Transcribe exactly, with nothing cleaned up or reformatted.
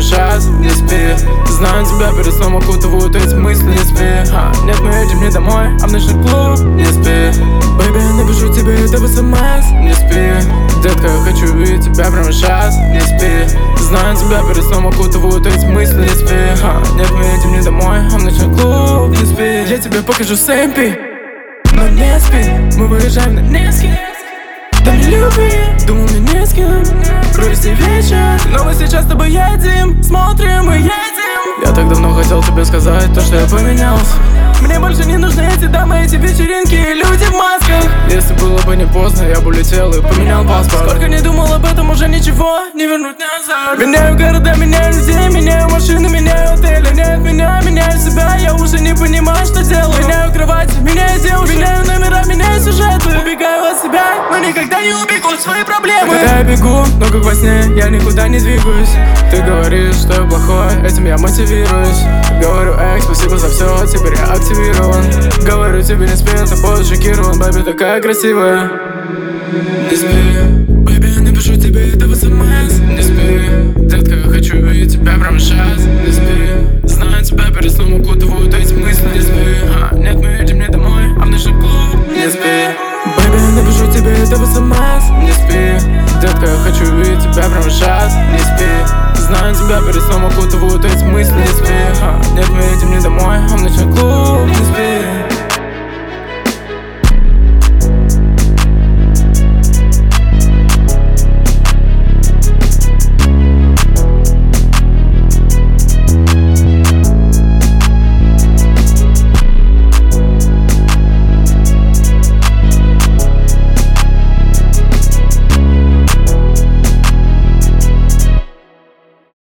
сейчас, не спи. Знаю тебя, перед сном окутывают эти мысли, не спи. а, Нет, мы едем не домой, а в ночной клуб, не спи. Бэйби, я напишу тебе это в смс, не спи. Детка, я хочу увидеть тебя прямо сейчас, не спи. Знаю тебя, перед сном окутывают эти мысли, не спи. а, Нет, мы едем не домой, а в ночной клуб, не спи. Я тебе покажу сэмпи, но не спи. Мы выезжаем на Невский, там не люби, думал мне не с кем. Грустный вечер, но мы сейчас с тобой едем, смотрим и едем. Я так давно хотел тебе сказать то, что я поменялся. Мне больше не нужны эти дамы, эти вечеринки и люди в масках. Если было бы не поздно, я бы улетел и поменял паспорт. Сколько не думал об этом, уже ничего не вернуть назад. Меняю города, меняю людей, меняю машины, меняю отели. Нет меня, меняю себя, я уже не понимаю, что делаю. Меняю кровати, меняю девушек, меняю номера, меняю сюжеты. Убегаю от себя, но никогда не убегу от свои проблемы. Когда я бегу, но как во сне, я никуда не двигаюсь. Ты говоришь, что я плохой, этим я мотивируюсь. Говорю, эй, спасибо за все, теперь я активирован. Говорю тебе, не спи, тобой шокирован. Бэби такая красивая, не спи. Бэби, я напишу тебе это в смс, не спи. Детка, я хочу увидеть тебя прямо сейчас, не спи. Знаю тебя, перед сном укутывают эти мысли, не спи. а, Нет, мы едем не домой, а в ночной клуб, не спи. Бэби, я напишу тебе это в смс, не спи. Детка, я хочу увидеть тебя прямо сейчас, не спи. Знаю тебя, перед сном окутывают эти мысли, не спи. а, Нет, мы едем не домой, а в ночной клуб, не спи.